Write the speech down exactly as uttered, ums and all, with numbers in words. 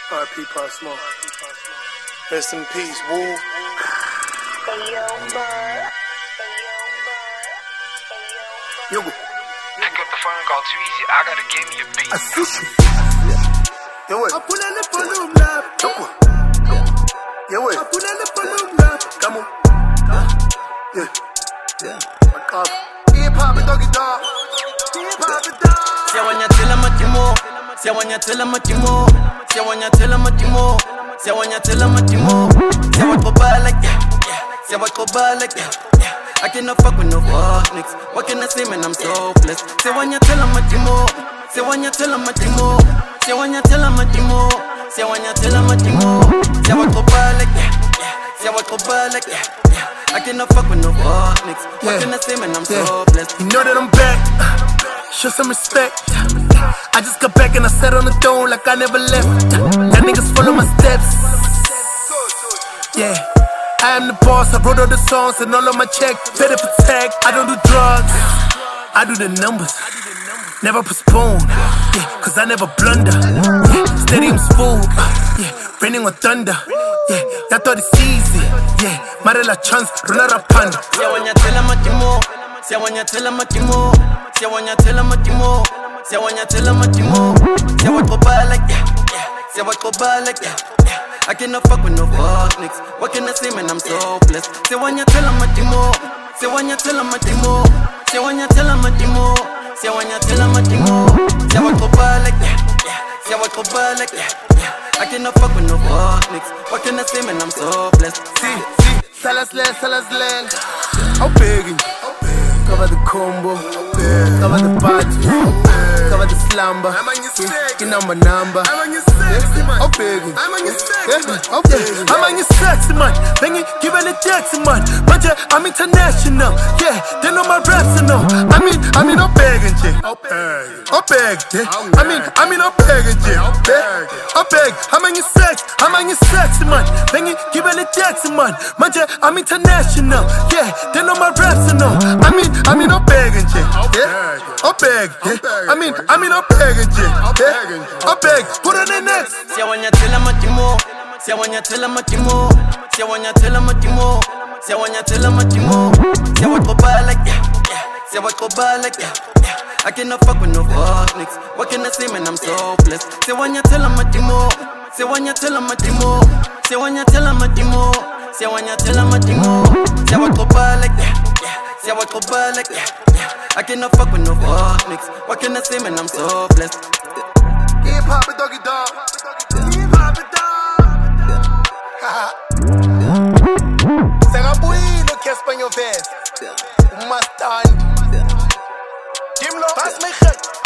R I P Pop Smoke. Rest in peace, Woo. Hey, yo, bud. Yo, Pick up the phone, call Tweezy. I gotta give me a beat. I see you. Yo, wait. I put in the volume lab. Come on. Yo, wait. I put in the volume lab. Come on. Yeah. Yeah. My car. Hip hop, doggy dog. Hip hop, dog. Siawanyatela matimo, siawanyatela matimo, siawanyatela matimo, siawanyatela matimo, siawakobala, yeah, yeah, siawakobala, yeah, yeah. I cannot fuck with no fuck niggas. What can I say, man? I'm so blessed. Siawanyatela matimo, siawanyatela matimo, siawanyatela matimo, siawanyatela matimo, siawakobala, yeah, yeah, siawakobala, yeah, yeah. I cannot fuck with no fuck niggas. What Yeah. can I say, man? I'm Yeah. so blessed. You know that I'm back. Show some respect. I just got back and I sat on the throne like I never left. That niggas follow my steps. Yeah, I am the boss. I wrote all the songs and all of my checks. Better protect. I don't do drugs. I do the numbers. Never postpone. Yeah, cause I never blunder. Yeah, stadium's full. Yeah, raining on thunder. Yeah, y'all thought it's easy. Yeah, Marela chance, run out panda. Siawanyatela matimo, siawanyatela matimo, siawanyatela matimo, siawanyatela matimo, siawakobala, yeah, yeah, siawakobala, yeah, yeah. I cannot fuck with no fuck niggas. What can I say, man? I'm so blessed. Siawanyatela matimo, siawanyatela matimo, siawanyatela matimo, siawanyatela matimo, siawakobala, yeah, yeah, siawakobala, yeah, yeah. I cannot fuck with no fuck niggas. What can I say, man? I'm so blessed. See, see, Salasland, Salasland. I'm begging. Cover the combo, cover the party, cover the slumber. You know my number. I'm on your sexy man. I'm begging. I'm on your sexy man. I'm begging. I'm on your sexy man. Banging, give it a Jackson man. But yeah, I'm international. Yeah, they know my raps and all. I mean, I mean, I'm begging, yeah. I'm begging. I mean, I mean, I'm begging, yeah. I'm begging. I'm on your sex. I'm on your sexy man. Banging, give it a Jackson man. But yeah, I'm international. Yeah, they know my raps and all. I mean, I mean, I'm begging, yeah. I'm begging. I mean, I mean, I'm begging, yeah. I'm begging. Put on the next. Siawanyatela matimo, siawanyatela matimo, siawanyatela matimo, siawanyatela matimo, siawakobala, yeah, yeah, siawakobala, yeah, yeah. I cannot fuck with no fuck niggas. What can I say, man? I'm so blessed. Siawanyatela matimo, siawanyatela matimo, siawanyatela matimo, siawanyatela matimo, siawakobala, yeah, yeah, siawakobala, yeah, yeah. I cannot fuck with no fuck niggas. What can I say, man? I'm so blessed. Hip hop, doggy dog. Hip hop, dog. Sagabuino, que español ves. Un mastán. Jimlo, pass me